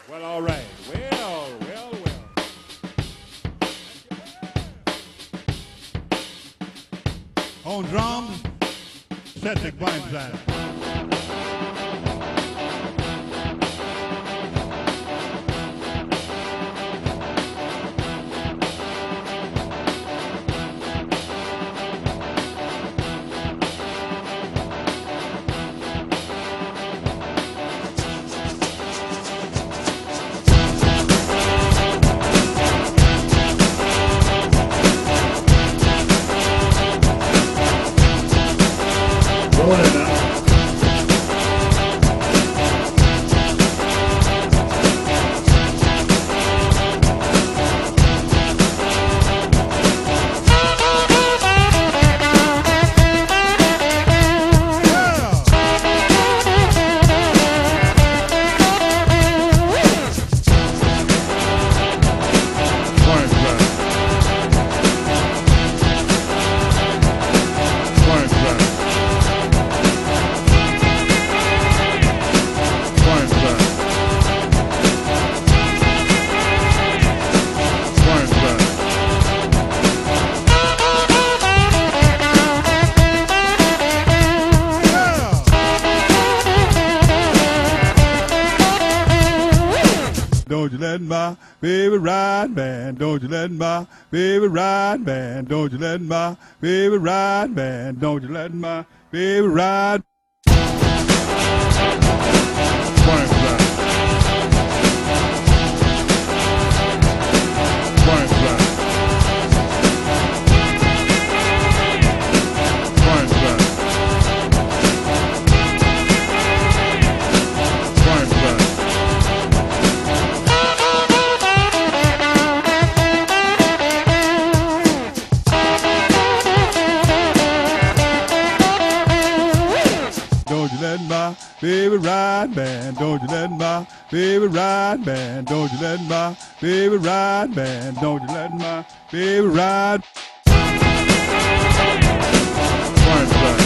Well, all right. Well. On drums, Cedric Burnside. Don't you let my baby ride, man. Don't you let my baby ride, man. Don't you let my baby ride, man. Don't you let my baby ride. Don't you let my baby ride, man. Don't you let my baby ride, man. Don't you let my baby ride, man. Don't you let my baby ride.